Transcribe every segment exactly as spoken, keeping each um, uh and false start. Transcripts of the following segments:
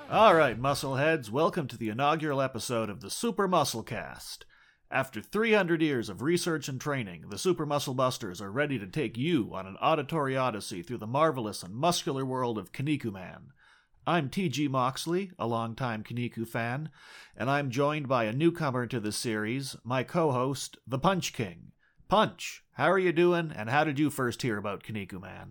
All right, muscleheads, welcome to the inaugural episode of the Super Muscle Cast. After three hundred years of research and training, the Super Muscle Busters are ready to take you on an auditory odyssey through the marvelous and muscular world of Kinnikuman. I'm T G Moxley, a longtime Kinniku fan, and I'm joined by a newcomer to the series, my co-host, the Punch King. Punch, how are you doing, and how did you first hear about Kinnikuman?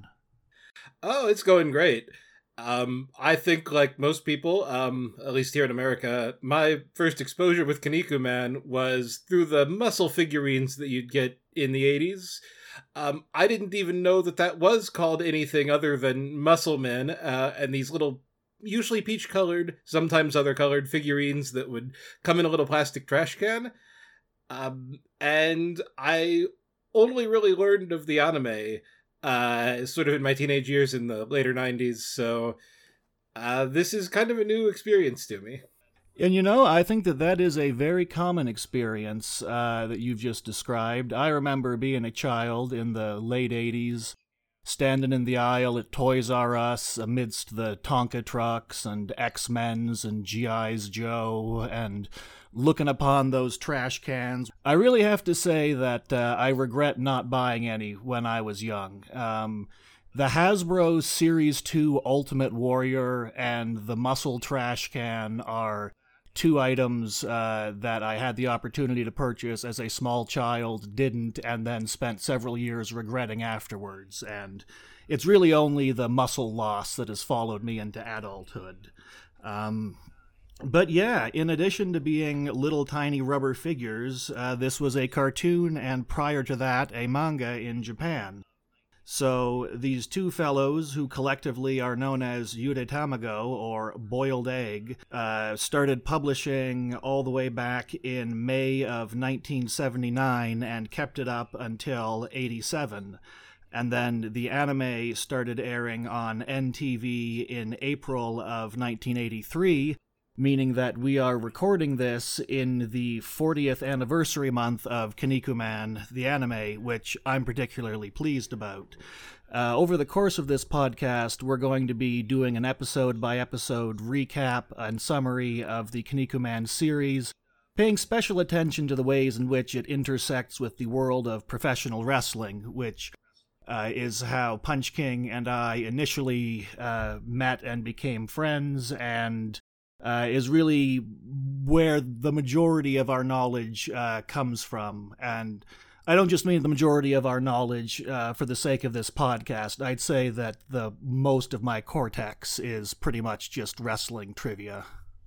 Oh, it's going great. Um, I think, like most people, um, at least here in America, my first exposure with Kinnikuman was through the muscle figurines that you'd get in the eighties. Um, I didn't even know that that was called anything other than Muscle Men, uh, and these little, usually peach-colored, sometimes other-colored figurines that would come in a little plastic trash can. Um, and I only really learned of the anime Uh, sort of in my teenage years in the later nineties, so uh, this is kind of a new experience to me. And you know, I think that that is a very common experience uh, that you've just described. I remember being a child in the late eighties, standing in the aisle at Toys R Us amidst the Tonka trucks and X-Men's and G I's Joe and looking upon those trash cans. I really have to say that uh, I regret not buying any when I was young. Um, the Hasbro Series two Ultimate Warrior and the Muscle Trash Can are two items uh, that I had the opportunity to purchase as a small child, didn't, and then spent several years regretting afterwards. And it's really only the muscle loss that has followed me into adulthood. Um... But yeah, in addition to being little tiny rubber figures, uh, this was a cartoon and prior to that, a manga in Japan. So these two fellows, who collectively are known as Yude Tamago, or Boiled Egg, uh, started publishing all the way back in May of nineteen seventy-nine and kept it up until eighty-seven. And then the anime started airing on N T V in April of nineteen eighty-three, meaning that we are recording this in the fortieth anniversary month of Kinnikuman, the anime, which I'm particularly pleased about. Uh, over the course of this podcast, we're going to be doing an episode-by-episode recap and summary of the Kinnikuman series, paying special attention to the ways in which it intersects with the world of professional wrestling, which uh, is how Punch King and I initially uh, met and became friends, and Uh, is really where the majority of our knowledge uh, comes from. And I don't just mean the majority of our knowledge uh, for the sake of this podcast. I'd say that the most of my cortex is pretty much just wrestling trivia.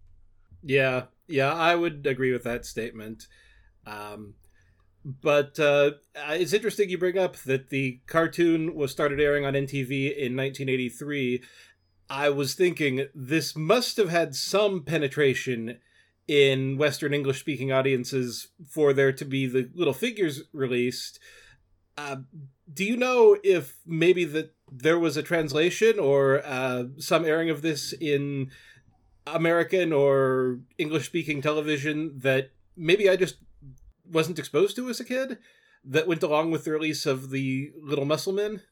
Yeah, yeah, I would agree with that statement. Um, but uh, it's interesting you bring up that the cartoon was started airing on N T V in nineteen eighty-three. I was thinking this must have had some penetration in Western English-speaking audiences for there to be the little figures released. Uh, do you know if maybe that there was a translation or uh, some airing of this in American or English-speaking television that maybe I just wasn't exposed to as a kid that went along with the release of the Little Muscle Men?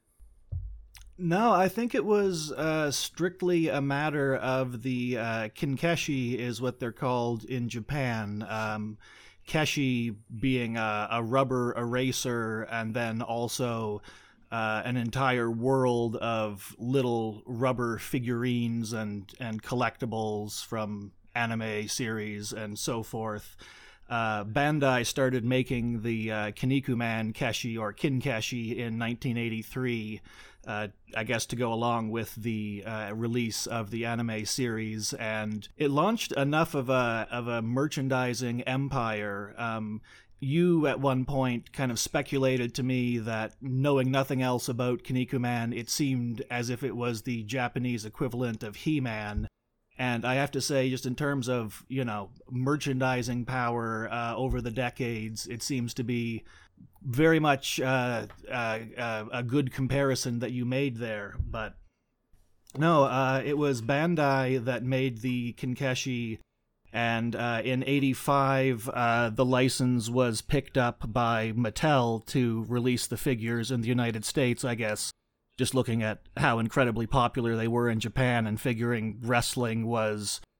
No, I think it was uh, strictly a matter of the uh, kinkeshi is what they're called in Japan. Um, keshi being a, a rubber eraser, and then also uh, an entire world of little rubber figurines and, and collectibles from anime series and so forth. Uh, Bandai started making the uh, Kinnikuman Keshi, or Kinkeshi, in nineteen eighty-three, uh, I guess to go along with the uh, release of the anime series, and it launched enough of a of a merchandising empire. Um, you, at one point, kind of speculated to me that, knowing nothing else about Kinnikuman, it seemed as if it was the Japanese equivalent of He-Man. And I have to say, just in terms of, you know, merchandising power uh, over the decades, it seems to be very much uh, uh, uh, a good comparison that you made there. But no, uh, it was Bandai that made the Kinkeshi, and uh, in eighty-five, uh, the license was picked up by Mattel to release the figures in the United States, I guess. Just looking at how incredibly popular they were in Japan and figuring wrestling was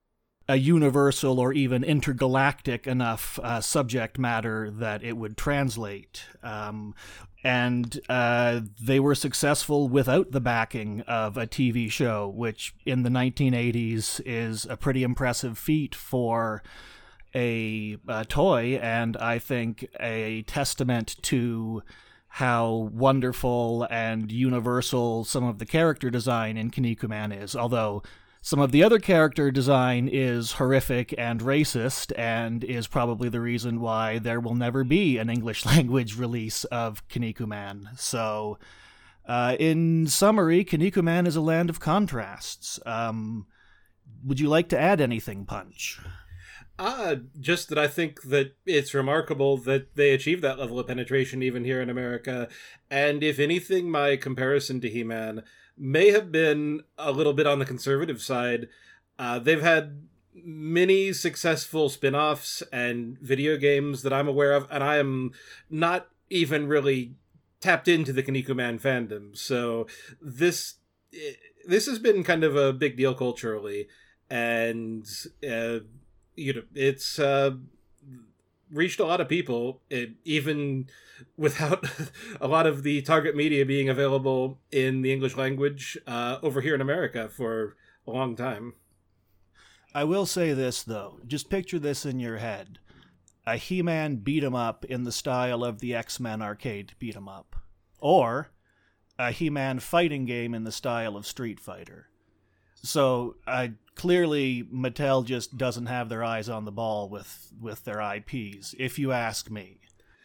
a universal or even intergalactic enough uh, subject matter that it would translate. Um, and uh, they were successful without the backing of a T V show, which in the nineteen eighties is a pretty impressive feat for a, a toy, and I think a testament to how wonderful and universal some of the character design in Kinnikuman is, although some of the other character design is horrific and racist, and is probably the reason why there will never be an English language release of Kinnikuman. So, uh, in summary, Kinnikuman is a land of contrasts. Um, would you like to add anything, Punch? Uh, just that I think that it's remarkable that they achieved that level of penetration even here in America. And if anything, my comparison to He-Man may have been a little bit on the conservative side. Uh, they've had many successful spin-offs and video games that I'm aware of, and I am not even really tapped into the Kinnikuman fandom. So this this has been kind of a big deal culturally, and uh, you know, it's uh, reached a lot of people, it, even without a lot of the target media being available in the English language uh, over here in America for a long time. I will say this, though. Just picture this in your head. A He-Man beat-em-up in the style of the X-Men arcade beat-em-up. Or a He-Man fighting game in the style of Street Fighter. So, uh, clearly, Mattel just doesn't have their eyes on the ball with, with their I Ps, if you ask me.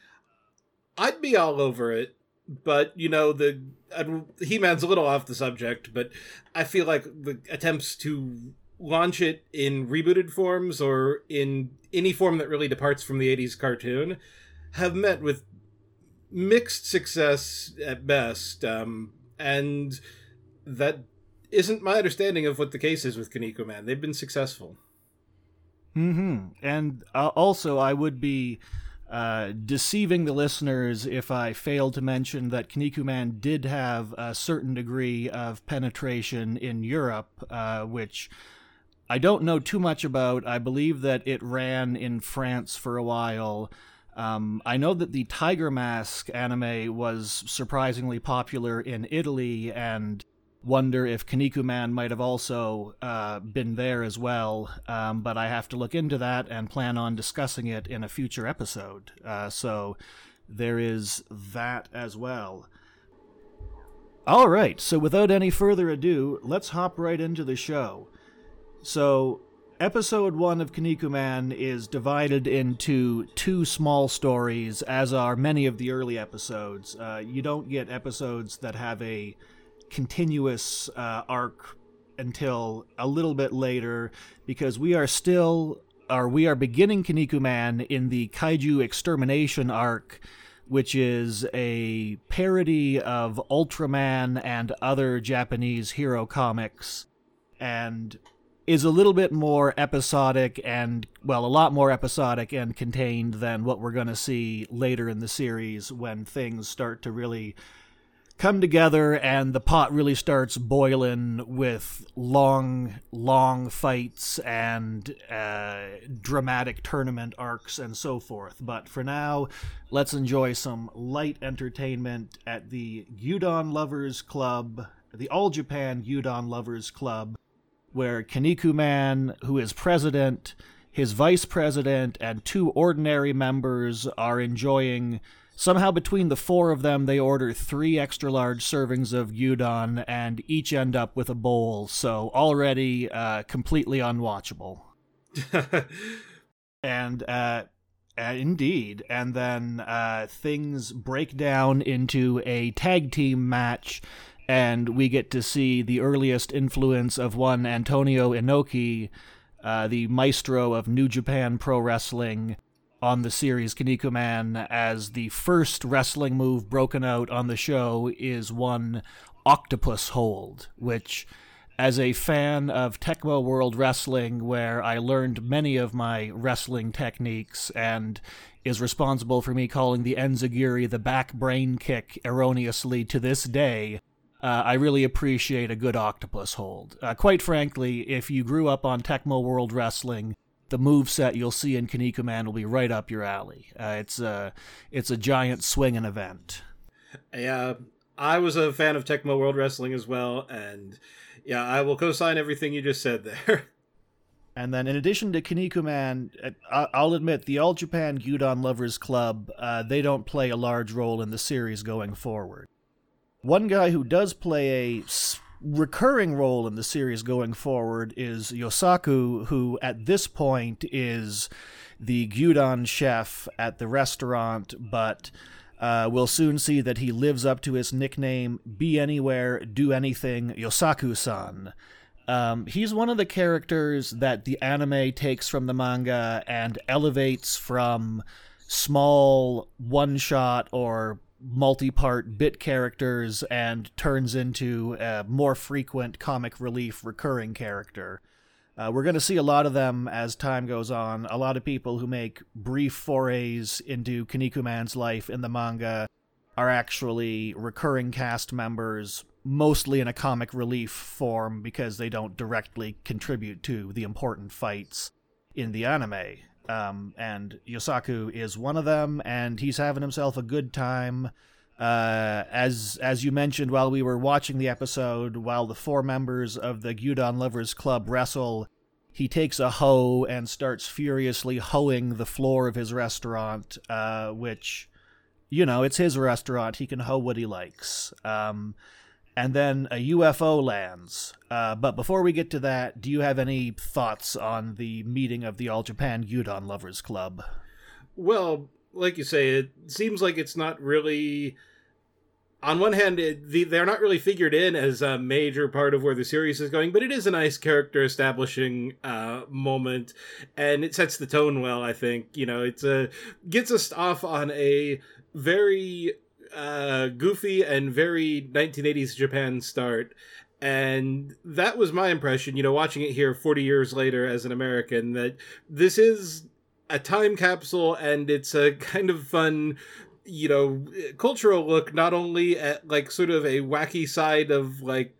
I'd be all over it, but, you know, the He-Man's a little off the subject, but I feel like the attempts to launch it in rebooted forms or in any form that really departs from the eighties cartoon have met with mixed success at best, um, and that isn't my understanding of what the case is with Kinnikuman. They've been successful. Mm-hmm. And uh, also, I would be uh, deceiving the listeners if I failed to mention that Kinnikuman did have a certain degree of penetration in Europe, uh, which I don't know too much about. I believe that it ran in France for a while. Um, I know that the Tiger Mask anime was surprisingly popular in Italy, and wonder if Kinnikuman might have also uh, been there as well, um, but I have to look into that and plan on discussing it in a future episode. Uh, so there is that as well. All right, so without any further ado, let's hop right into the show. So, episode one of Kinnikuman is divided into two small stories, as are many of the early episodes. Uh, you don't get episodes that have a continuous uh, arc until a little bit later, because we are still, or we are beginning Kinnikuman in the Kaiju Extermination arc, which is a parody of Ultraman and other Japanese hero comics, and is a little bit more episodic and, well, a lot more episodic and contained than what we're going to see later in the series when things start to really come together and the pot really starts boiling with long, long fights and uh, dramatic tournament arcs and so forth. But for now, let's enjoy some light entertainment at the Gyudon Lovers Club, the All Japan Gyudon Lovers Club, where Kinnikuman, who is president, his vice president, and two ordinary members are enjoying. Somehow between the four of them, they order three extra-large servings of gyudon and each end up with a bowl, so already uh, completely unwatchable. and, uh, uh, indeed, and then uh, things break down into a tag team match, and we get to see the earliest influence of one Antonio Inoki, uh, the maestro of New Japan Pro Wrestling, on the series Kinnikuman, as the first wrestling move broken out on the show is one Octopus Hold, which, as a fan of Tecmo World Wrestling, where I learned many of my wrestling techniques and is responsible for me calling the Enziguri the back brain kick erroneously to this day, Uh, I really appreciate a good octopus hold. Uh, quite frankly, if you grew up on Tecmo World Wrestling, the moveset you'll see in Kinnikuman will be right up your alley. Uh, it's a it's a giant swinging event. Yeah, I was a fan of Tecmo World Wrestling as well, and yeah, I will co-sign everything you just said there. And then in addition to Kinnikuman, I'll admit the All Japan Gyudon Lovers Club, uh, they don't play a large role in the series going forward. One guy who does play a recurring role in the series going forward is Yosaku, who at this point is the gyudon chef at the restaurant, but uh, we'll soon see that he lives up to his nickname, Be Anywhere, Do Anything, Yosaku-san. Um, he's one of the characters that the anime takes from the manga and elevates from small one-shot or multi-part bit characters and turns into a more frequent comic relief recurring character. Uh, we're going to see a lot of them as time goes on. A lot of people who make brief forays into Kinnikuman's life in the manga are actually recurring cast members, mostly in a comic relief form because they don't directly contribute to the important fights in the anime. Um, and Yosaku is one of them, and he's having himself a good time. Uh, as as you mentioned while we were watching the episode, while the four members of the Gyudon Lovers Club wrestle, he takes a hoe and starts furiously hoeing the floor of his restaurant, uh, which, you know, it's his restaurant. He can hoe what he likes. Um, and then a U F O lands. Uh, but before we get to that, do you have any thoughts on the meeting of the All Japan Gyudon Lovers Club? Well, like you say, it seems like it's not really... On one hand, it, the, they're not really figured in as a major part of where the series is going, but it is a nice character-establishing uh, moment, and it sets the tone well, I think. You know, it's a, gets us off on a very... Uh, goofy and very nineteen eighties Japan start, and that was my impression, you know, watching it here forty years later as an American, that this is a time capsule, and it's a kind of fun, you know, cultural look, not only at like sort of a wacky side of like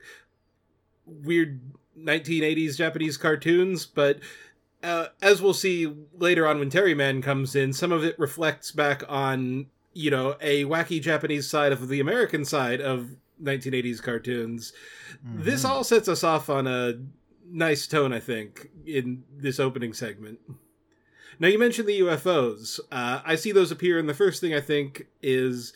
weird nineteen eighties Japanese cartoons, but uh, as we'll see later on when Terryman comes in, some of it reflects back on, you know, a wacky Japanese side of the American side of nineteen eighties cartoons. Mm-hmm. This all sets us off on a nice tone, I think, in this opening segment. Now, you mentioned the U F Os. Uh, I see those appear, and the first thing I think is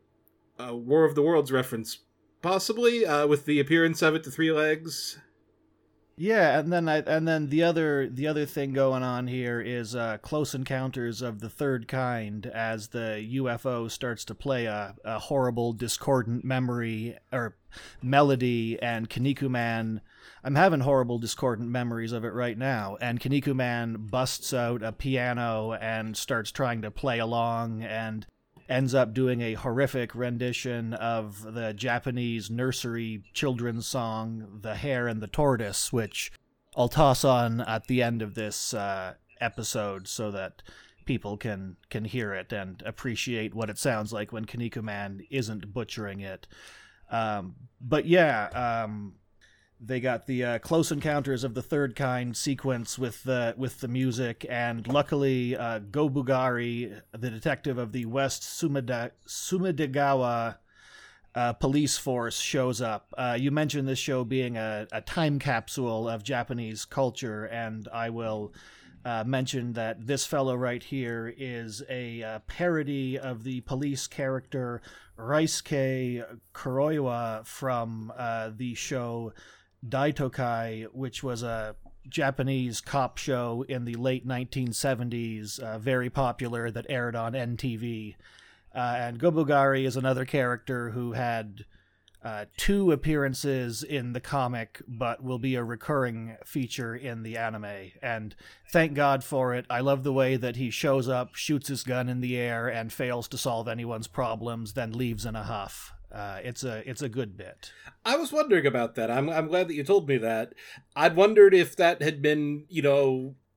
a War of the Worlds reference, possibly, uh, with the appearance of it to Three Legs. Yeah, and then I, and then the other the other thing going on here is uh, Close Encounters of the Third Kind, as the U F O starts to play a, a horrible discordant memory or melody, and Kinnikuman, I'm having horrible discordant memories of it right now, and Kinnikuman busts out a piano and starts trying to play along and ends up doing a horrific rendition of the Japanese nursery children's song, The Hare and the Tortoise, which I'll toss on at the end of this uh, episode so that people can, can hear it and appreciate what it sounds like when Kinnikuman isn't butchering it. Um, but yeah, um, they got the uh, Close Encounters of the Third Kind sequence with the with the music, and luckily uh, Gobugari, the detective of the West Sumida- Sumidegawa uh, police force, shows up. Uh, you mentioned this show being a, a time capsule of Japanese culture, and I will uh, mention that this fellow right here is a uh, parody of the police character Raisuke Kuroiwa from uh, the show Daitokai, which was a Japanese cop show in the late nineteen seventies, uh, very popular, that aired on N T V. Uh, and Gobugari is another character who had uh, two appearances in the comic, but will be a recurring feature in the anime. And thank God for it. I love the way that he shows up, shoots his gun in the air, and fails to solve anyone's problems, then leaves in a huff. Uh, it's a it's a good bit. I was wondering about that. I'm I'm glad that you told me that. I'd wondered if that had been, you know,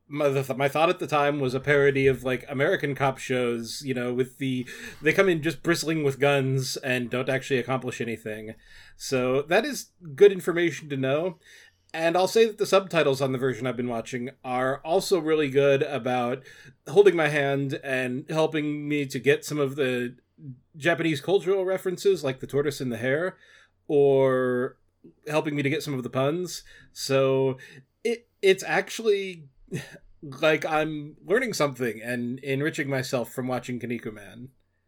my, the, my thought at the time was a parody of like American cop shows, you know, with the they come in just bristling with guns and don't actually accomplish anything. So that is good information to know. And I'll say that the subtitles on the version I've been watching are also really good about holding my hand and helping me to get some of the Japanese cultural references, like the tortoise and the hare, or helping me to get some of the puns. So it it's actually like I'm learning something and enriching myself from watching Kinnikuman.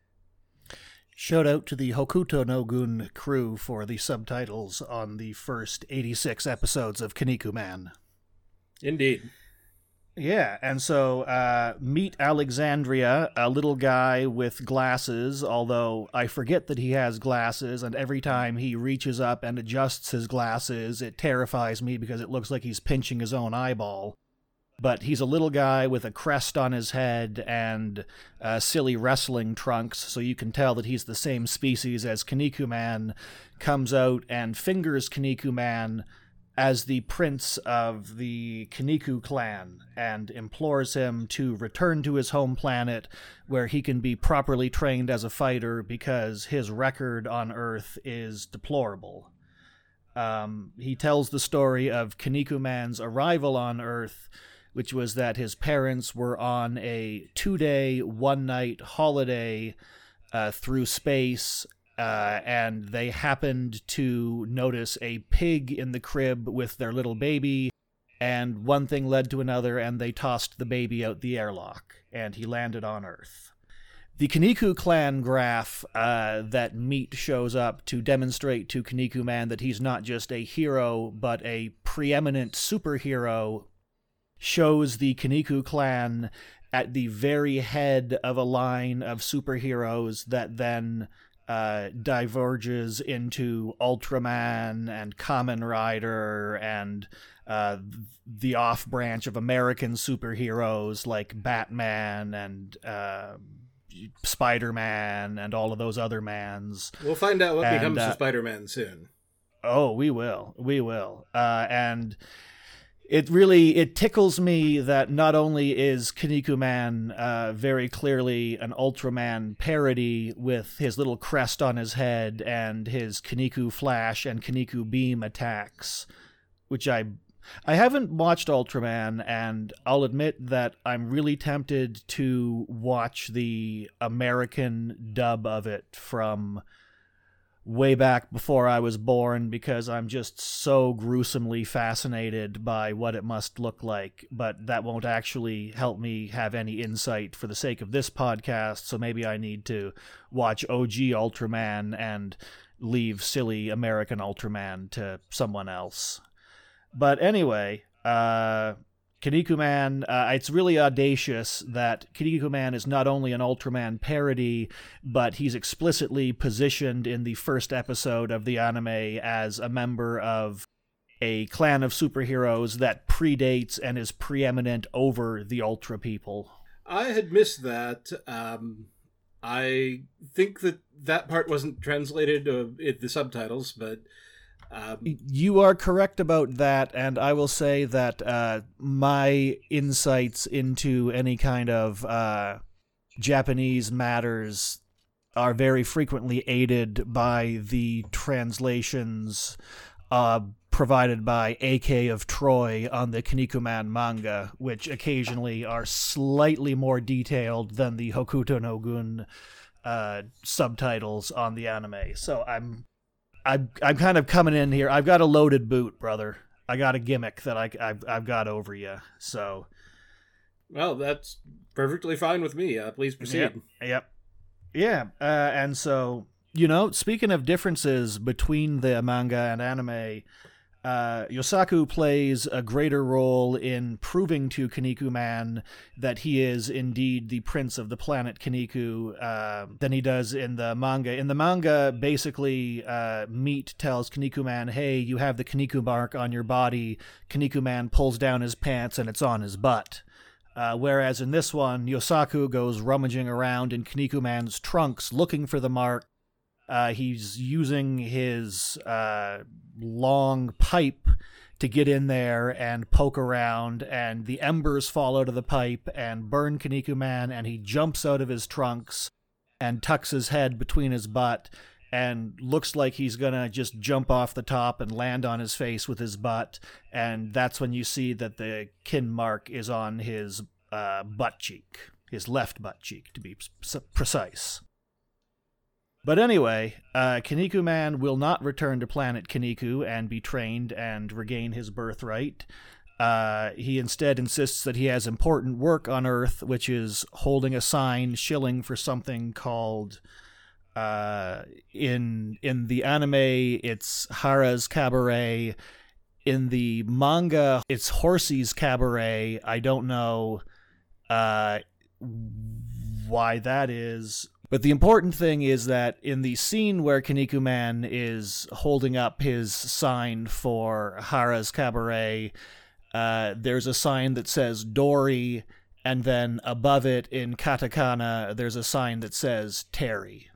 Shout out to the Hokuto no Gun crew for the subtitles on the first eighty-six episodes of Kinnikuman. Indeed. Yeah, and so uh, meet Alexandria, a little guy with glasses, although I forget that he has glasses, and every time he reaches up and adjusts his glasses, it terrifies me because it looks like he's pinching his own eyeball. But he's a little guy with a crest on his head and uh, silly wrestling trunks, so you can tell that he's the same species as Kinnikuman, comes out and fingers Kinnikuman as the prince of the Kinniku clan and implores him to return to his home planet where he can be properly trained as a fighter because his record on Earth is deplorable. Um, he tells the story of Kinnikuman's arrival on Earth, which was that his parents were on a two-day, one-night holiday uh, through space, uh, and they happened to notice a pig in the crib with their little baby, and one thing led to another, and they tossed the baby out the airlock, and he landed on Earth. The Kinniku clan graph uh, that Meat shows up to demonstrate to Kinnikuman that he's not just a hero, but a preeminent superhero, shows the Kinniku clan at the very head of a line of superheroes that then uh, diverges into Ultraman and Kamen Rider and uh, the off-branch of American superheroes like Batman and uh, Spider-Man and all of those other mans. We'll find out what and, becomes uh, of Spider-Man soon. Oh, we will. We will. Uh, and... It really, it tickles me that not only is Kinnikuman uh, very clearly an Ultraman parody with his little crest on his head and his Kinniku Flash and Kinniku Beam attacks, which I I haven't watched Ultraman, and I'll admit that I'm really tempted to watch the American dub of it from way back before I was born because I'm just so gruesomely fascinated by what it must look like, but that won't actually help me have any insight for the sake of this podcast, so maybe I need to watch O G Ultraman and leave silly American Ultraman to someone else. But anyway, uh... Kinnikuman, uh, it's really audacious that Kinnikuman is not only an Ultraman parody, but he's explicitly positioned in the first episode of the anime as a member of a clan of superheroes that predates and is preeminent over the Ultra people. I had missed that. Um, I think that that part wasn't translated uh, in the subtitles, but... Um, you are correct about that, and I will say that uh, my insights into any kind of uh, Japanese matters are very frequently aided by the translations uh, provided by A K of Troy on the Kinnikuman manga, which occasionally are slightly more detailed than the Hokuto no Gun uh, subtitles on the anime. So I'm... I'm I'm kind of coming in here. I've got a loaded boot, brother. I got a gimmick that I, I've, I've got over you. So, well, that's perfectly fine with me. Uh, please proceed. Yep. yep. Yeah. Uh, and so, you know, speaking of differences between the manga and anime, uh, Yosaku plays a greater role in proving to Kinnikuman that he is indeed the prince of the planet Kinniku uh, than he does in the manga. In the manga, basically, uh, Meat tells Kinnikuman, hey, you have the Kinniku mark on your body. Kinnikuman pulls down his pants and it's on his butt. Uh, whereas in this one, Yosaku goes rummaging around in Kinnikuman's trunks looking for the mark. Uh, he's using his uh, long pipe to get in there and poke around, and the embers fall out of the pipe and burn Kinnikuman, and he jumps out of his trunks and tucks his head between his butt and looks like he's gonna just jump off the top and land on his face with his butt, and that's when you see that the kin mark is on his uh, butt cheek, his left butt cheek, to be p- precise. But anyway, uh, Kinnikuman will not return to planet Kinniku and be trained and regain his birthright. Uh, he instead insists that he has important work on Earth, which is holding a sign shilling for something called, uh, in in the anime, it's Hara's Cabaret. In the manga, it's Horsey's Cabaret. I don't know uh, why that is. But the important thing is that in the scene where Kinnikuman is holding up his sign for Hara's Cabaret, uh, there's a sign that says Dory, and then above it in katakana, there's a sign that says Terry.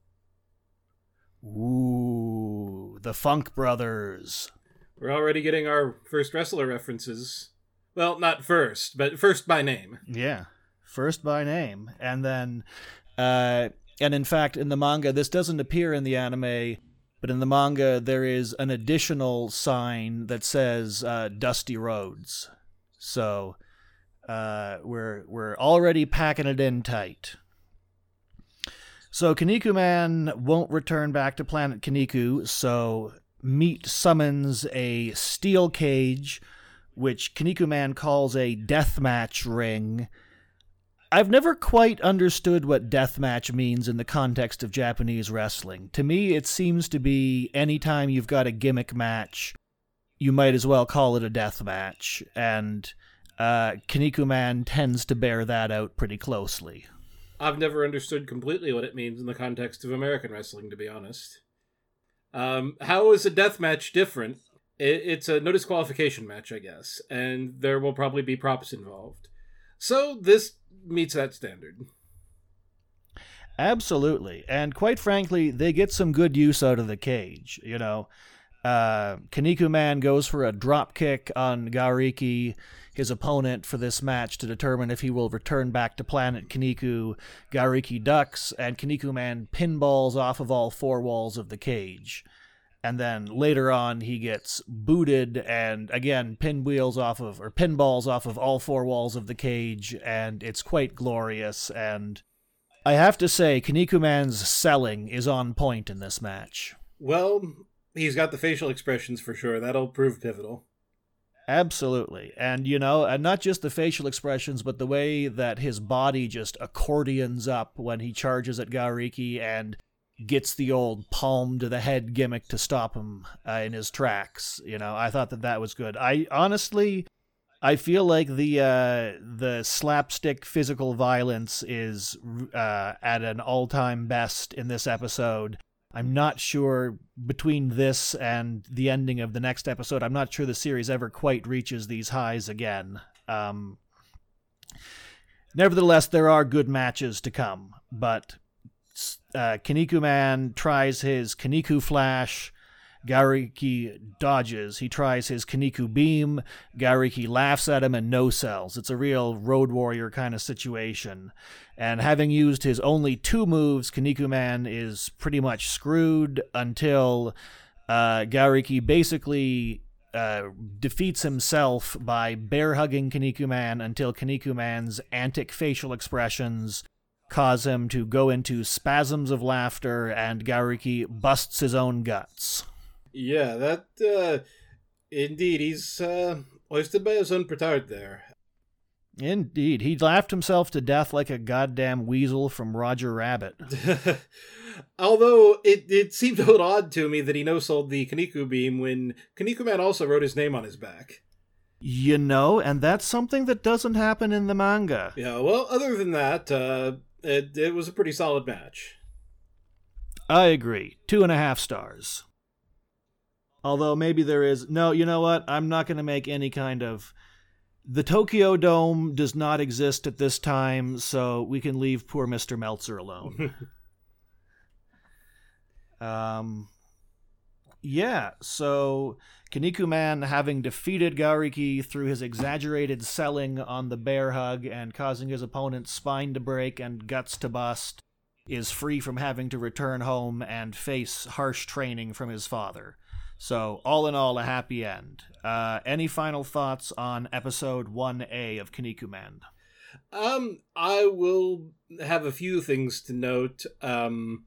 Ooh, the Funk Brothers. We're already getting our first wrestler references. Well, not first, but first by name. Yeah, first by name. And then... Uh, and in fact, in the manga, this doesn't appear in the anime, but in the manga, there is an additional sign that says uh, Dusty Rhodes. So uh, we're we're already packing it in tight. So Kinnikuman won't return back to planet Kinniku, so Meat summons a steel cage, which Kinnikuman calls a deathmatch ring. I've never quite understood what deathmatch means in the context of Japanese wrestling. To me, it seems to be anytime you've got a gimmick match, you might as well call it a deathmatch, and uh, Kinnikuman tends to bear that out pretty closely. I've never understood completely what it means in the context of American wrestling, to be honest. Um, how is a deathmatch different? It, it's a no disqualification match, I guess, and there will probably be props involved. So this meets that standard. Absolutely. And quite frankly, they get some good use out of the cage. You know, uh, Kinnikuman goes for a drop kick on Gariki, his opponent, for this match to determine if he will return back to planet Kinniku. Gariki ducks, and Kinnikuman pinballs off of all four walls of the cage. And then later on, he gets booted and, again, pinwheels off of, or pinballs off of all four walls of the cage, and it's quite glorious. And I have to say, Kinnikuman's selling is on point in this match. Well, he's got the facial expressions for sure. That'll prove pivotal. Absolutely. And, you know, and not just the facial expressions, but the way that his body just accordions up when he charges at Gariki and gets the old palm to the head gimmick to stop him uh, in his tracks. You know, I thought that that was good. I honestly, I feel like the uh, the slapstick physical violence is uh, at an all-time best in this episode. I'm not sure between this and the ending of the next episode, I'm not sure the series ever quite reaches these highs again. Um, nevertheless, there are good matches to come, but Uh, Kinnikuman tries his Kinniku Flash. Gariki dodges. He tries his Kinniku Beam. Gariki laughs at him and no-sells. It's a real Road Warrior kind of situation. And having used his only two moves, Kinnikuman is pretty much screwed until uh, Gariki basically uh, defeats himself by bear-hugging Kinnikuman until Kinnikuman's antic facial expressions cause him to go into spasms of laughter, and Gariki busts his own guts. Yeah, that, uh, indeed, he's, uh, hoisted by his own petard there. Indeed, he laughed himself to death like a goddamn weasel from Roger Rabbit. Although, it, it seemed a little odd to me that he no-sold the Kinniku Beam when Kinnikuman also wrote his name on his back. You know, and that's something that doesn't happen in the manga. Yeah, well, other than that, uh, it, it was a pretty solid match. I agree. Two and a half stars. Although maybe there is... No, you know what? I'm not going to make any kind of... The Tokyo Dome does not exist at this time, so we can leave poor Mister Meltzer alone. um... Yeah, so Kinnikuman, having defeated Gariki through his exaggerated selling on the bear hug and causing his opponent's spine to break and guts to bust, is free from having to return home and face harsh training from his father. So, all in all, a happy end. Uh, any final thoughts on episode one A of Kinnikuman? Um, I will have a few things to note. Um,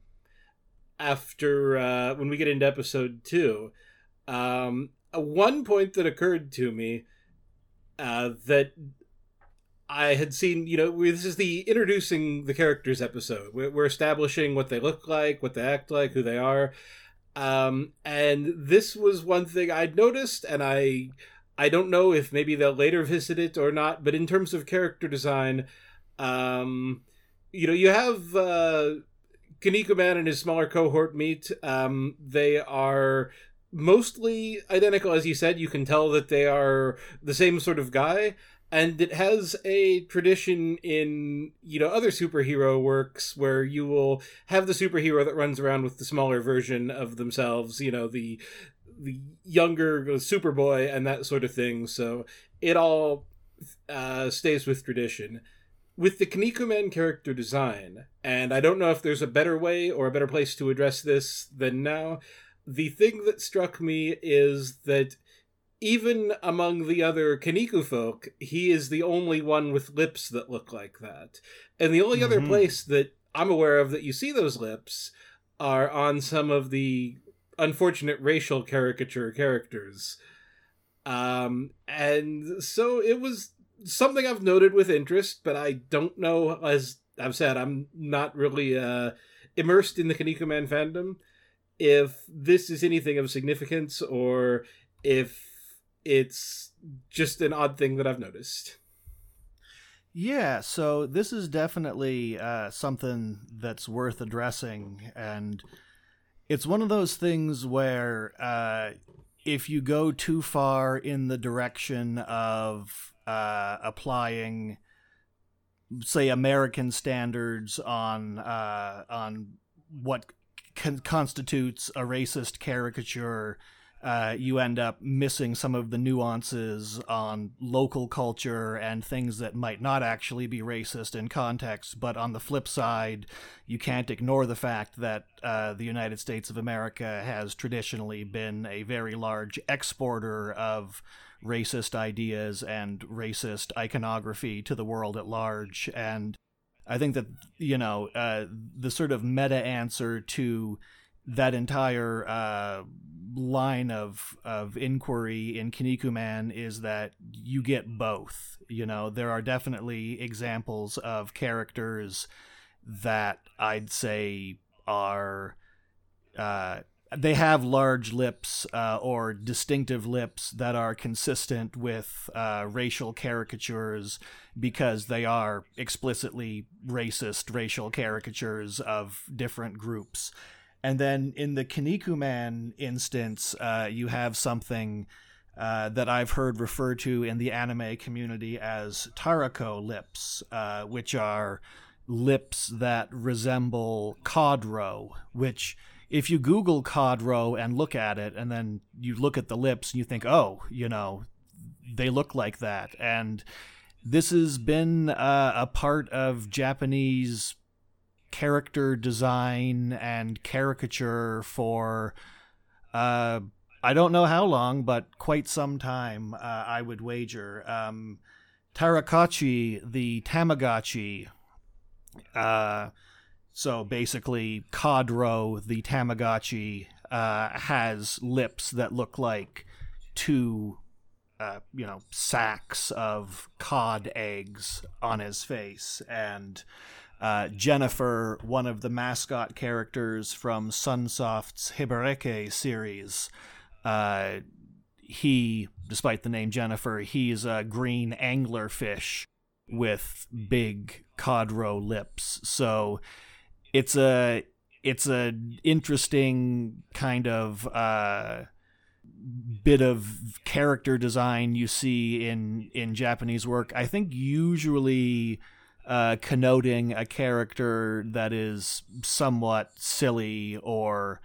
after uh, when we get into episode two, um, one point that occurred to me uh, that I had seen, you know, this is the introducing the characters episode. We're establishing what they look like, what they act like, who they are. Um, and this was one thing I'd noticed, and I I don't know if maybe they'll later visit it or not, but in terms of character design, um, you know, you have uh, Kinnikuman and his smaller cohort meet. Um, they are mostly identical, as you said. You can tell that they are the same sort of guy. And it has a tradition in, you know, other superhero works where you will have the superhero that runs around with the smaller version of themselves, you know, the the younger Superboy and that sort of thing. So it all uh, stays with tradition. With the Kinnikuman character design, and I don't know if there's a better way or a better place to address this than now, the thing that struck me is that even among the other Kinniku folk, he is the only one with lips that look like that. And the only mm-hmm. other place that I'm aware of that you see those lips are on some of the unfortunate racial caricature characters. Um, and so it was something I've noted with interest, but I don't know, as I've said, I'm not really uh, immersed in the Kinnikuman fandom, if this is anything of significance or if it's just an odd thing that I've noticed. Yeah, so this is definitely uh, something that's worth addressing, and it's one of those things where uh, if you go too far in the direction of uh, applying, say, American standards on uh, on what con- constitutes a racist caricature, Uh, you end up missing some of the nuances on local culture and things that might not actually be racist in context. But on the flip side, you can't ignore the fact that uh, the United States of America has traditionally been a very large exporter of racist ideas and racist iconography to the world at large. And I think that, you know, uh, the sort of meta answer to that entire uh, line of of inquiry in Kinnikuman is that you get both. You know, there are definitely examples of characters that I'd say are uh, they have large lips uh, or distinctive lips that are consistent with uh, racial caricatures because they are explicitly racist racial caricatures of different groups. And then in the Kinnikuman instance, uh, you have something uh, that I've heard referred to in the anime community as Tarako lips, uh, which are lips that resemble Kodro, which if you Google Kodro and look at it, and then you look at the lips and you think, oh, you know, they look like that. And this has been uh, a part of Japanese character design and caricature for uh I don't know how long, but quite some time, uh, I would wager. Um, Tarakachi, the Tamagotchi, uh, so basically Kodro, the Tamagotchi, uh, has lips that look like two, uh, you know, sacks of cod eggs on his face. And Uh, Jennifer, one of the mascot characters from Sunsoft's Hibareke series, uh, he, despite the name Jennifer, he's a green anglerfish with big Kodro lips. So it's a it's a interesting kind of uh, bit of character design you see in in Japanese work. I think usually Uh, connoting a character that is somewhat silly or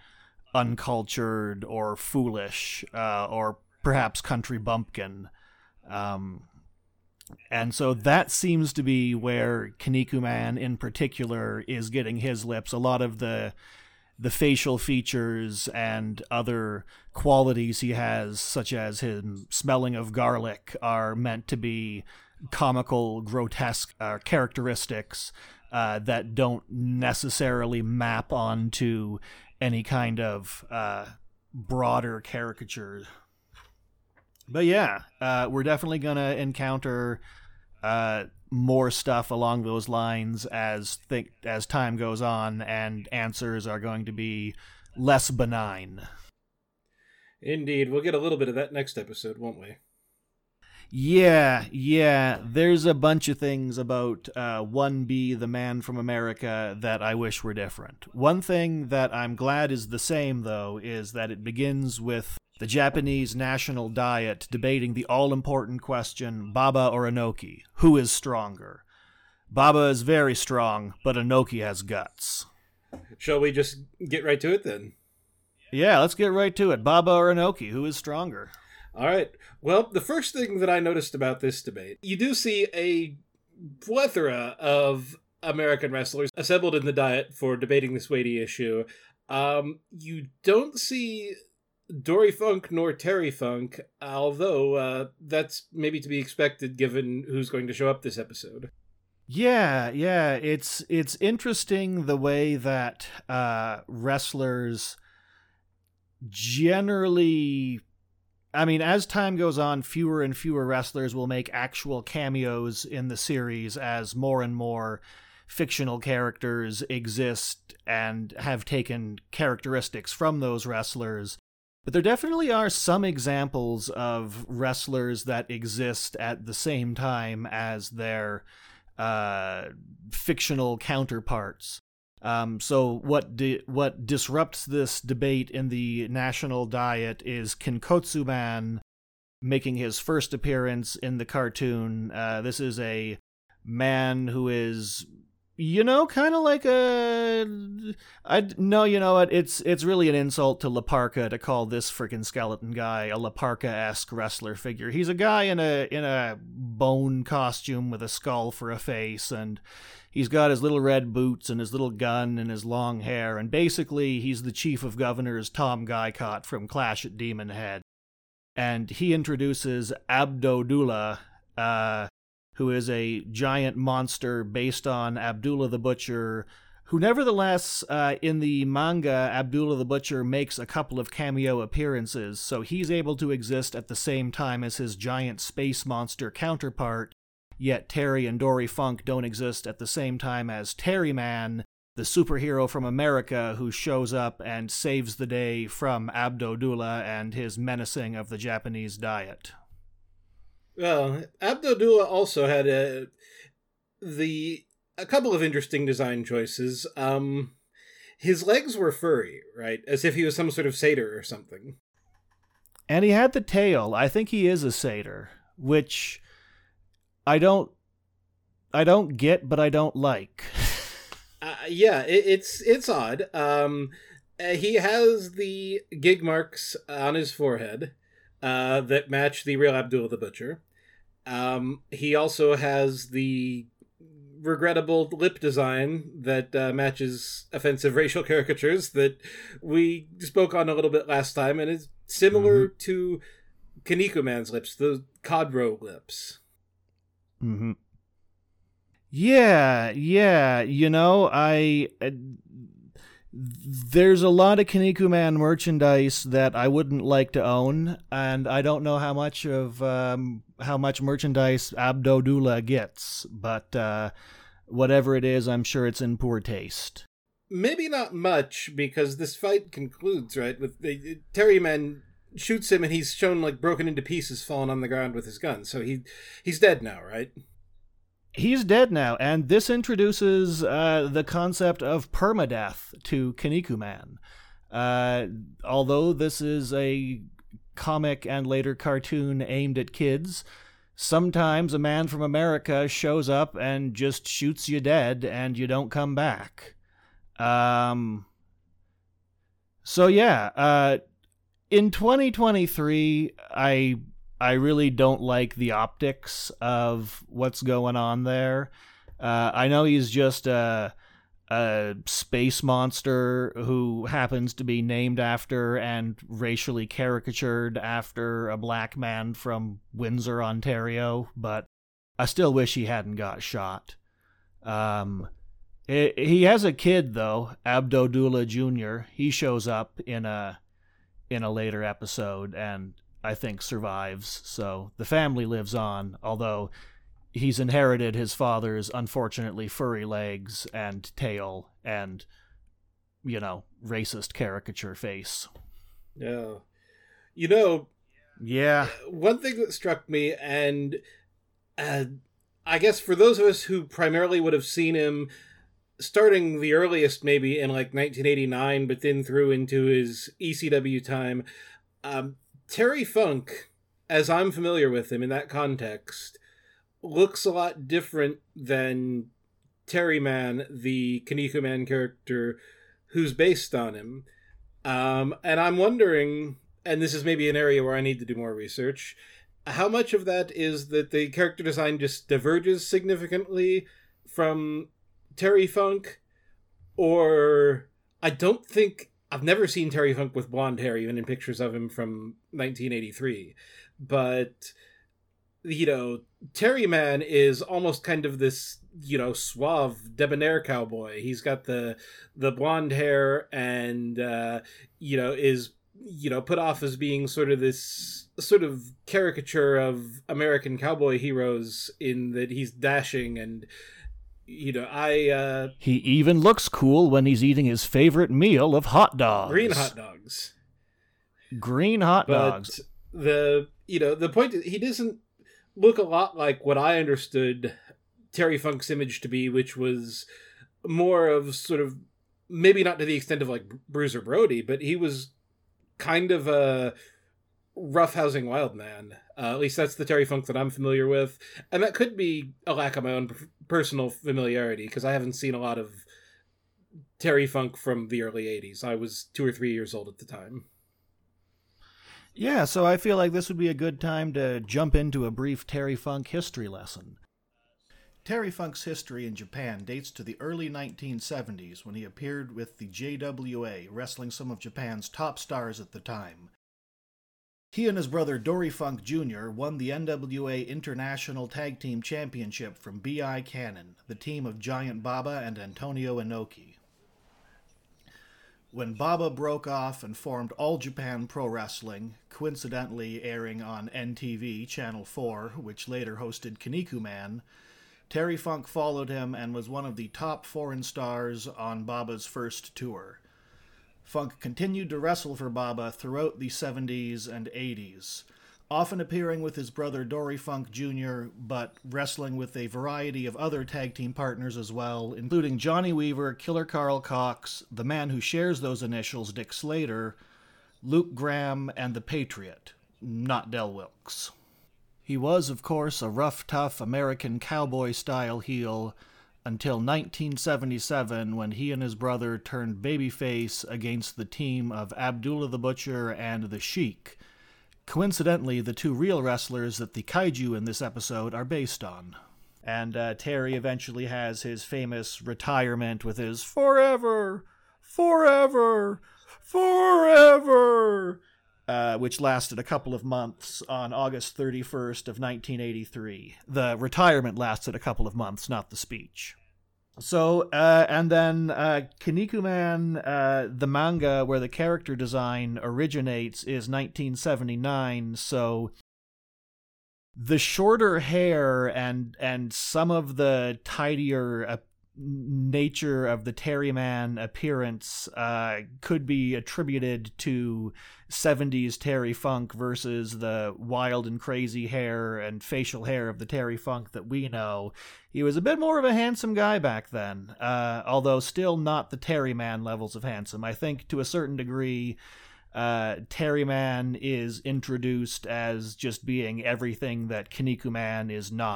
uncultured or foolish, uh, or perhaps country bumpkin. Um, and so that seems to be where Kinnikuman in particular is getting his lips. A lot of the the facial features and other qualities he has, such as him smelling of garlic, are meant to be comical, grotesque uh, characteristics uh, that don't necessarily map onto any kind of uh, broader caricature. But yeah, uh, we're definitely going to encounter uh, more stuff along those lines as think as time goes on, and answers are going to be less benign. Indeed. We'll get a little bit of that next episode, won't we? Yeah, yeah. There's a bunch of things about uh, one B, the man from America, that I wish were different. One thing that I'm glad is the same, though, is that it begins with the Japanese national diet debating the all-important question, Baba or Inoki, who is stronger? Baba is very strong, but Inoki has guts. Shall we just get right to it, then? Yeah, let's get right to it. Baba or Inoki, who is stronger? All right. Well, the first thing that I noticed about this debate, you do see a plethora of American wrestlers assembled in the diet for debating this weighty issue. Um, you don't see Dory Funk nor Terry Funk, although uh, that's maybe to be expected given who's going to show up this episode. Yeah, yeah. It's it's interesting the way that uh, wrestlers generally... I mean, as time goes on, fewer and fewer wrestlers will make actual cameos in the series as more and more fictional characters exist and have taken characteristics from those wrestlers. But there definitely are some examples of wrestlers that exist at the same time as their uh, fictional counterparts. Um, so what di- what disrupts this debate in the national diet is Kinkotsu-man making his first appearance in the cartoon. Uh, this is a man who is, you know, kind of like a... I no, you know what? It's it's really an insult to La Parka to call this freaking skeleton guy a La Parka-esque wrestler figure. He's a guy in a in a bone costume with a skull for a face, and he's got his little red boots and his little gun and his long hair, and basically he's the chief of governors Tom Guycott from Clash at Demon Head. And he introduces Abdo-Dullah, uh, who is a giant monster based on Abdullah the Butcher, who nevertheless, uh, in the manga, Abdullah the Butcher makes a couple of cameo appearances, so he's able to exist at the same time as his giant space monster counterpart, yet Terry and Dory Funk don't exist at the same time as Terry Man, the superhero from America who shows up and saves the day from Abdo-Dullah and his menacing of the Japanese diet. Well, Abdo-Dullah also had a the a couple of interesting design choices. Um, his legs were furry, right? As if he was some sort of satyr or something. And he had the tail. I think he is a satyr, which I don't I don't get, but I don't like. uh, yeah, it, it's it's odd. Um, uh, he has the gig marks on his forehead uh, that match the real Abdullah the Butcher. Um, he also has the regrettable lip design that uh, matches offensive racial caricatures that we spoke on a little bit last time, and is similar mm-hmm. to Kinnikuman's lips, the Kodro lips. Mm-hmm. Yeah, yeah. You know, I... Uh, there's a lot of Kinnikuman merchandise that I wouldn't like to own, and I don't know how much of um, how much merchandise Abdo-Dullah gets, but uh, whatever it is, I'm sure it's in poor taste. Maybe not much, because this fight concludes, right, with the Terry Man shoots him and he's shown like broken into pieces, falling on the ground with his gun. So he he's dead now, right? He's dead now, and this introduces uh, the concept of permadeath to Kinnikuman. Uh, although this is a comic and later cartoon aimed at kids, sometimes a man from America shows up and just shoots you dead and you don't come back. Um, So yeah, uh, in twenty twenty-three, I I really don't like the optics of what's going on there. Uh, I know he's just a, a space monster who happens to be named after and racially caricatured after a black man from Windsor, Ontario, but I still wish he hadn't got shot. Um, it, he has a kid, though, Abdodullah Junior He shows up in a in a later episode and I think survives, so the family lives on, although he's inherited his father's unfortunately furry legs and tail and, you know, racist caricature face. Yeah. You know, yeah. One thing that struck me, and uh, I guess for those of us who primarily would have seen him starting the earliest maybe in like nineteen eighty-nine, but then through into his E C W time, um, Terry Funk, as I'm familiar with him in that context, looks a lot different than Terry Man, the Kinniku Man character who's based on him. Um, and I'm wondering, and this is maybe an area where I need to do more research, how much of that is that the character design just diverges significantly from Terry Funk, or I don't think, I've never seen Terry Funk with blonde hair, even in pictures of him from nineteen eighty-three, but, you know, Terry Man is almost kind of this, you know, suave, debonair cowboy. He's got the the blonde hair and, uh, you know, is, you know, put off as being sort of this sort of caricature of American cowboy heroes in that he's dashing and, you know, I... Uh, he even looks cool when he's eating his favorite meal of hot dogs. Green hot dogs. Green hot but dogs. The, you know, the point is, he doesn't look a lot like what I understood Terry Funk's image to be, which was more of sort of, maybe not to the extent of like Bruiser Brody, but he was kind of a roughhousing wild man. Uh, at least that's the Terry Funk that I'm familiar with. And that could be a lack of my own personal familiarity, because I haven't seen a lot of Terry Funk from the early eighties. I was two or three years old at the time. Yeah, so I feel like this would be a good time to jump into a brief Terry Funk history lesson. Terry Funk's history in Japan dates to the early nineteen seventies, when he appeared with the J W A, wrestling some of Japan's top stars at the time. He and his brother Dory Funk Junior won the N W A International Tag Team Championship from B I Cannon, the team of Giant Baba and Antonio Inoki. When Baba broke off and formed All Japan Pro Wrestling, coincidentally airing on N T V Channel four, which later hosted Kinniku Man, Terry Funk followed him and was one of the top foreign stars on Baba's first tour. Funk continued to wrestle for Baba throughout the seventies and eighties, often appearing with his brother Dory Funk Junior, but wrestling with a variety of other tag team partners as well, including Johnny Weaver, Killer Carl Cox, the man who shares those initials, Dick Slater, Luke Graham, and the Patriot, not Del Wilkes. He was, of course, a rough, tough American cowboy-style heel until nineteen seventy-seven, when he and his brother turned babyface against the team of Abdullah the Butcher and the Sheik, coincidentally the two real wrestlers that the kaiju in this episode are based on. And uh, Terry eventually has his famous retirement with his "Forever! Forever! Forever!" Uh, which lasted a couple of months on August thirty-first of nineteen eighty-three. The retirement lasted a couple of months, not the speech. So, uh, and then uh, Kinniku Man, uh, the manga where the character design originates, is nineteen seventy-nine, so the shorter hair and and some of the tidier uh, nature of the Terry Man appearance uh, could be attributed to seventies Terry Funk versus the wild and crazy hair and facial hair of the Terry Funk that we know. He was a bit more of a handsome guy back then, uh, although still not the Terry Man levels of handsome. I think to a certain degree, uh, Terry Man is introduced as just being everything that Kinniku Man is not.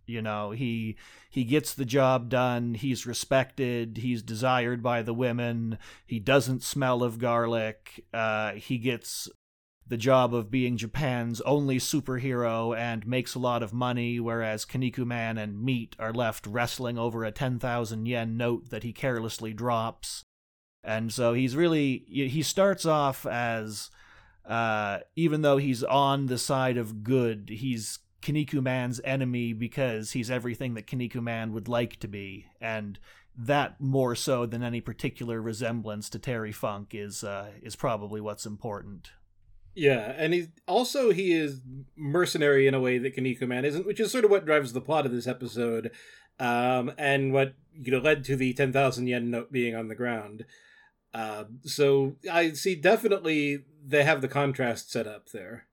You know, he he gets the job done, he's respected, he's desired by the women, he doesn't smell of garlic, uh, he gets the job of being Japan's only superhero and makes a lot of money, whereas Kinnikuman and Meat are left wrestling over a ten thousand yen note that he carelessly drops. And so he's really, he starts off as, uh, even though he's on the side of good, he's Kinnikuman's enemy because he's everything that Kinnikuman would like to be, and that more so than any particular resemblance to Terry Funk is uh, is probably what's important. Yeah, and he also he is mercenary in a way that Kinnikuman isn't, which is sort of what drives the plot of this episode, um, and what you know led to the ten thousand yen note being on the ground. Uh, so I see definitely they have the contrast set up there.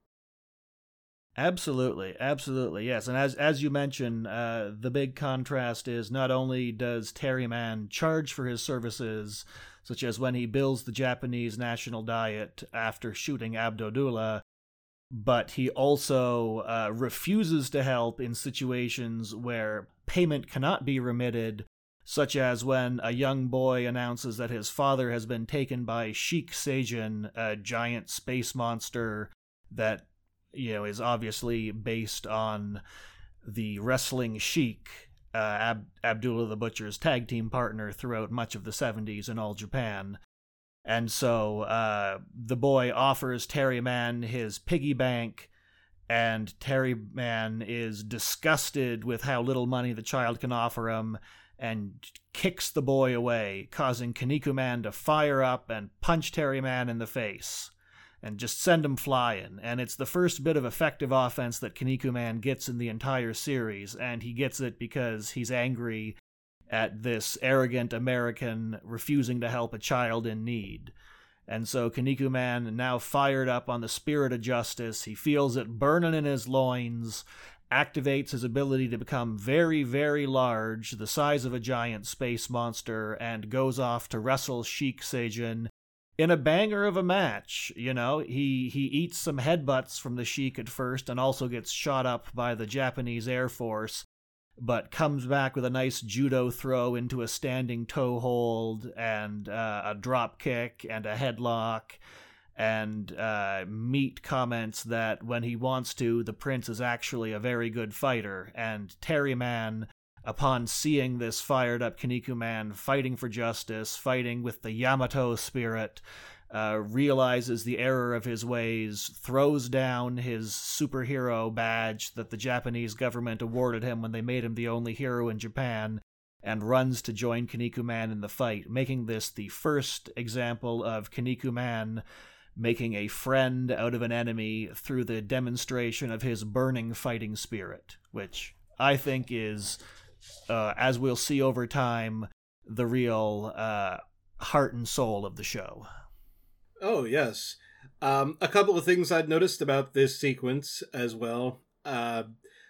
Absolutely, absolutely, yes. And as as you mentioned, uh, the big contrast is not only does Terryman charge for his services, such as when he bills the Japanese national diet after shooting Abdodullah, but he also uh, refuses to help in situations where payment cannot be remitted, such as when a young boy announces that his father has been taken by Sheik Seijin, a giant space monster that you know, is obviously based on the wrestling Sheik, uh, Ab- Abdullah the Butcher's tag team partner throughout much of the seventies in all Japan. And so uh, the boy offers Terryman his piggy bank, and Terryman is disgusted with how little money the child can offer him and kicks the boy away, causing Kinnikuman to fire up and punch Terryman in the face and just send him flying. And it's the first bit of effective offense that Kinnikuman gets in the entire series, and he gets it because he's angry at this arrogant American refusing to help a child in need. And so Kinnikuman, now fired up on the spirit of justice, he feels it burning in his loins, activates his ability to become very, very large, the size of a giant space monster, and goes off to wrestle Sheik Seijin in a banger of a match. You know, he he eats some headbutts from the Sheik at first and also gets shot up by the Japanese Air Force, but comes back with a nice judo throw into a standing toe hold and uh, a drop kick and a headlock. And uh, Meat comments that when he wants to, the prince is actually a very good fighter. And Terryman, upon seeing this fired up Kinnikuman fighting for justice, fighting with the Yamato spirit, uh, realizes the error of his ways, throws down his superhero badge that the Japanese government awarded him when they made him the only hero in Japan, and runs to join Kinnikuman in the fight, making this the first example of Kinnikuman making a friend out of an enemy through the demonstration of his burning fighting spirit, which I think is, uh, as we'll see over time, the real uh, heart and soul of the show. Oh, yes. Um, a couple of things I'd noticed about this sequence as well. Uh,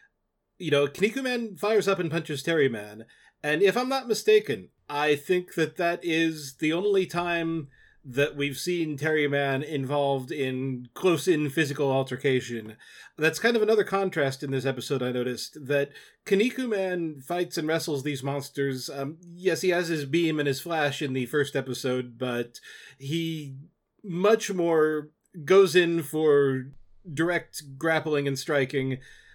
you know, Kinnikuman fires up and punches Terryman, and if I'm not mistaken, I think that that is the only time that we've seen Terryman involved in close-in physical altercation. That's kind of another contrast in this episode, I noticed, that Kinnikuman fights and wrestles these monsters. Um, yes, he has his beam and his flash in the first episode, but he much more goes in for direct grappling and striking.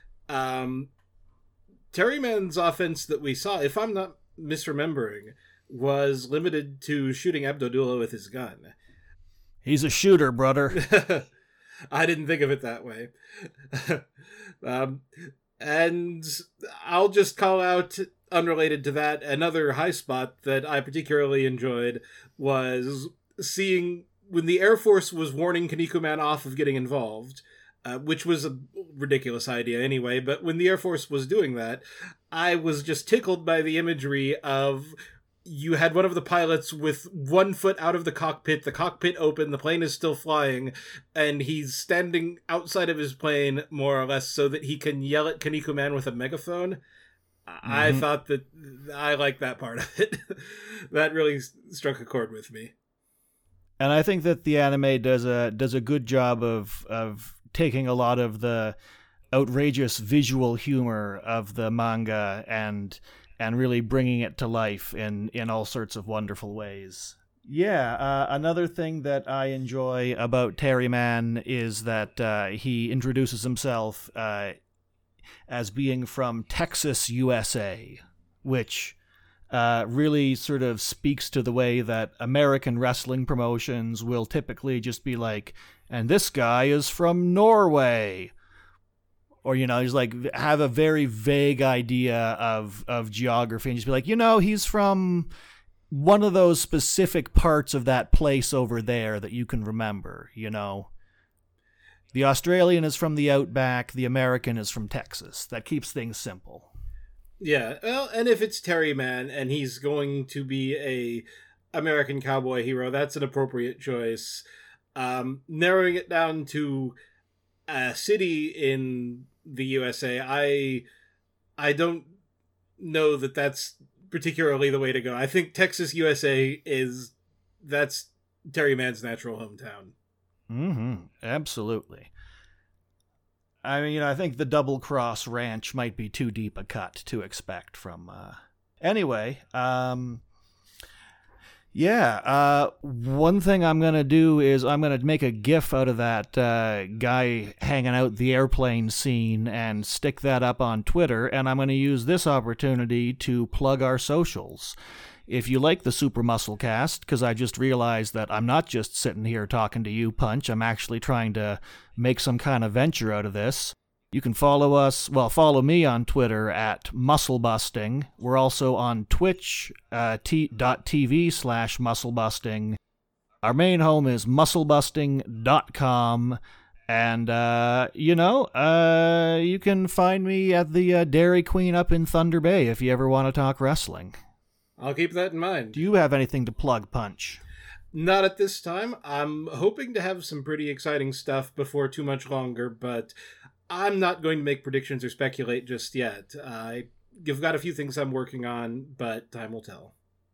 Um, Terryman's offense that we saw, if I'm not misremembering, was limited to shooting Abdodullah with his gun. He's a shooter, brother. I didn't think of it that way. um, and I'll just call out, unrelated to that, another high spot that I particularly enjoyed was seeing when the Air Force was warning Kinnikuman off of getting involved, uh, which was a ridiculous idea anyway, but when the Air Force was doing that, I was just tickled by the imagery of you had one of the pilots with one foot out of the cockpit, the cockpit open, the plane is still flying, and he's standing outside of his plane, more or less, so that he can yell at Kinnikuman with a megaphone. Mm-hmm. I thought that, I liked that part of it. That really struck a chord with me. And I think that the anime does a does a good job of of taking a lot of the outrageous visual humor of the manga and and really bringing it to life in, in all sorts of wonderful ways. Yeah, uh, another thing that I enjoy about Terryman is that uh, he introduces himself uh, as being from Texas, U S A, which uh, really sort of speaks to the way that American wrestling promotions will typically just be like, and this guy is from Norway. Or, you know, he's like, have a very vague idea of, of geography and just be like, you know, he's from one of those specific parts of that place over there that you can remember, you know. The Australian is from the Outback, the American is from Texas. That keeps things simple. Yeah, well, and if it's Terryman and he's going to be a American cowboy hero, that's an appropriate choice. Um, narrowing it down to a city in the U S A, I I don't know that that's particularly the way to go. I think Texas, U S A is that's Terryman's natural hometown. Mm-hmm. Absolutely. I mean, you know, I think the Double Cross Ranch might be too deep a cut to expect from. Uh... Anyway, um, yeah. Uh, one thing I'm gonna do is I'm gonna make a GIF out of that uh, guy hanging out the airplane scene and stick that up on Twitter. And I'm gonna use this opportunity to plug our socials. If you like the Super Muscle Cast, because I just realized that I'm not just sitting here talking to you, Punch, I'm actually trying to make some kind of venture out of this. You can follow us, well, follow me on Twitter at MuscleBusting. We're also on Twitch, uh, t.tv slash MuscleBusting. Our main home is muscle busting dot com. And, uh, you know, uh, you can find me at the uh, Dairy Queen up in Thunder Bay if you ever want to talk wrestling. I'll keep that in mind. Do you have anything to plug, Punch? Not at this time. I'm hoping to have some pretty exciting stuff before too much longer, but I'm not going to make predictions or speculate just yet. I've got a few things I'm working on, but time will tell.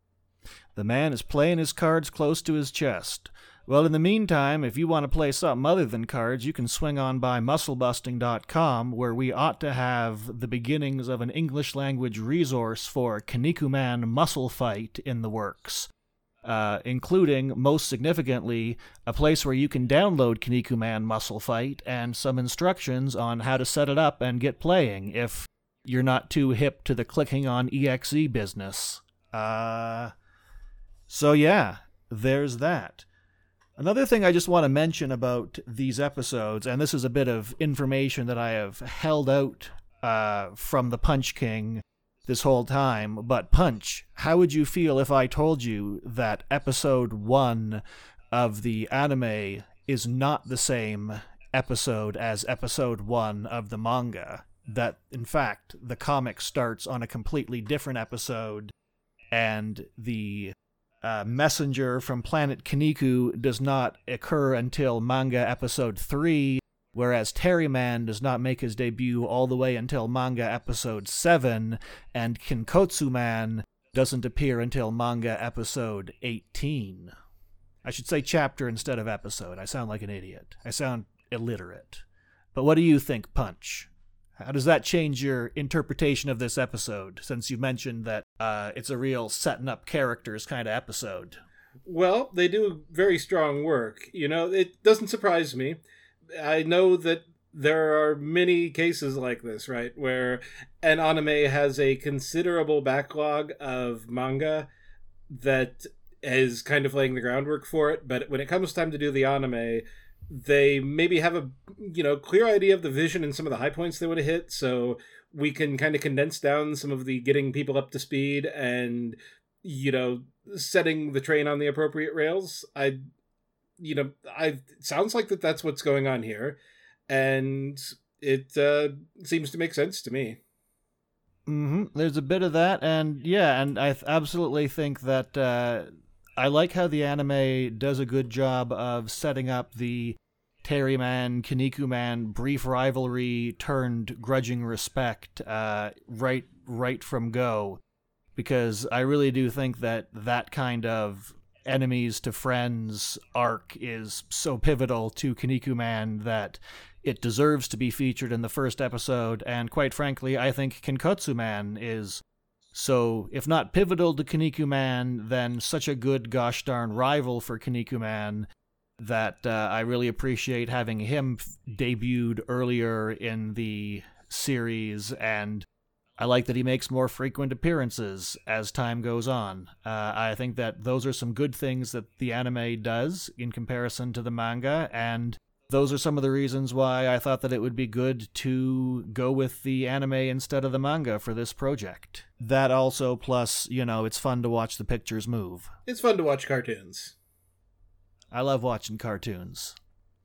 The man is playing his cards close to his chest. Well, in the meantime, if you want to play something other than cards, you can swing on by muscle busting dot com, where we ought to have the beginnings of an English-language resource for Kinnikuman Muscle Fight in the works, uh, including, most significantly, a place where you can download Kinnikuman Muscle Fight and some instructions on how to set it up and get playing if you're not too hip to the clicking on E X E business. Uh, so yeah, there's that. Another thing I just want to mention about these episodes, and this is a bit of information that I have held out uh, from the Punch King this whole time, but Punch, how would you feel if I told you that episode one of the anime is not the same episode as episode one of the manga? That, in fact, the comic starts on a completely different episode, and the Uh, messenger from planet Kinniku does not occur until manga episode three, whereas Terryman does not make his debut all the way until manga episode seven, and Kinkotsu-man doesn't appear until manga episode eighteen. I should say chapter instead of episode. I sound like an idiot. I sound illiterate. But what do you think, Punch? How does that change your interpretation of this episode, since you mentioned that uh, it's a real setting up characters kind of episode? Well, they do very strong work. You know, it doesn't surprise me. I know that there are many cases like this, right, where an anime has a considerable backlog of manga that is kind of laying the groundwork for it, but when it comes time to do the anime, they maybe have a you know clear idea of the vision and some of the high points they want to hit, so we can kind of condense down some of the getting people up to speed and you know setting the train on the appropriate rails. I you know I it sounds like that that's what's going on here, and it uh, seems to make sense to me. Mm-hmm. There's a bit of that, and yeah, and I th- absolutely think that uh, I like how the anime does a good job of setting up the Terryman, Kinnikuman brief rivalry turned grudging respect uh, right right from go, because I really do think that that kind of enemies to friends arc is so pivotal to Kinnikuman that it deserves to be featured in the first episode, and quite frankly, I think Kinkotsu Man is so, if not pivotal to Kinnikuman, then such a good gosh darn rival for Kinnikuman that uh, I really appreciate having him debuted earlier in the series, and I like that he makes more frequent appearances as time goes on. Uh, I think that those are some good things that the anime does in comparison to the manga, and those are some of the reasons why I thought that it would be good to go with the anime instead of the manga for this project. That also, plus, you know, it's fun to watch the pictures move. It's fun to watch cartoons. I love watching cartoons.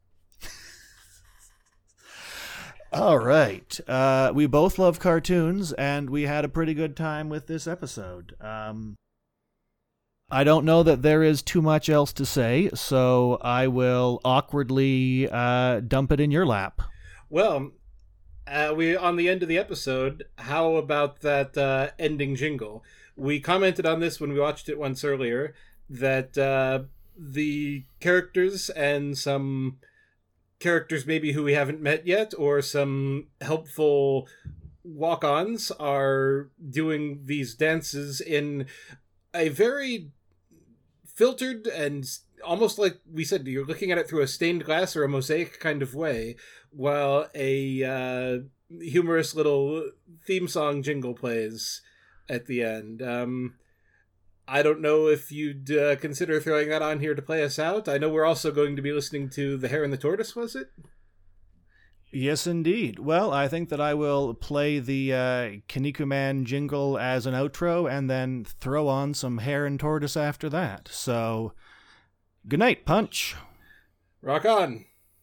All right. Uh, we both love cartoons, and we had a pretty good time with this episode. Um, I don't know that there is too much else to say, so I will awkwardly uh, dump it in your lap. Well, uh, we on the end of the episode, how about that uh, ending jingle? We commented on this when we watched it once earlier, that uh, the characters and some characters maybe who we haven't met yet, or some helpful walk-ons, are doing these dances in a very filtered and almost like we said, you're looking at it through a stained glass or a mosaic kind of way, while a uh, humorous little theme song jingle plays at the end. Um, I don't know if you'd uh, consider throwing that on here to play us out. I know we're also going to be listening to The Hare and the Tortoise, was it? Yes, indeed. Well, I think that I will play the uh, Kinnikuman jingle as an outro and then throw on some Hare and Tortoise after that. So, good night, Punch. Rock on.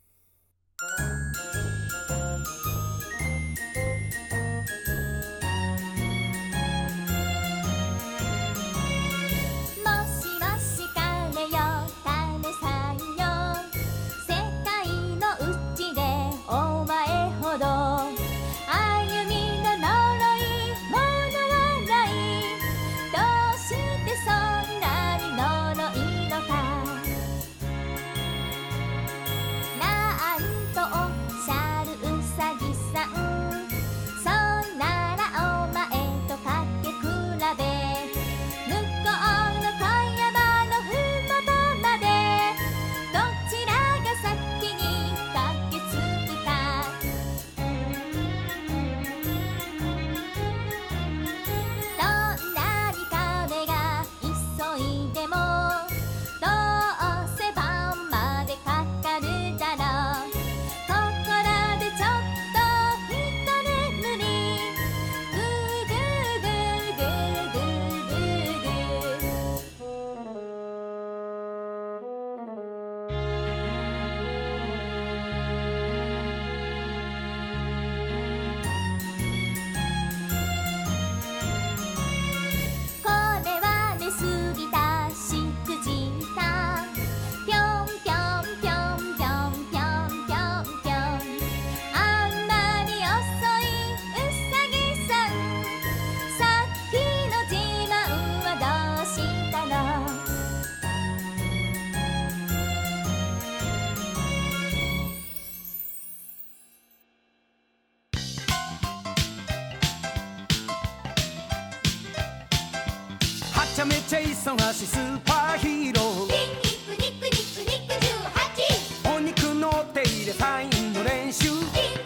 ちゃめちゃ忙しいスーパーヒーローニックニックニックニックじゅうはちお肉の手入れサインの練習ニッ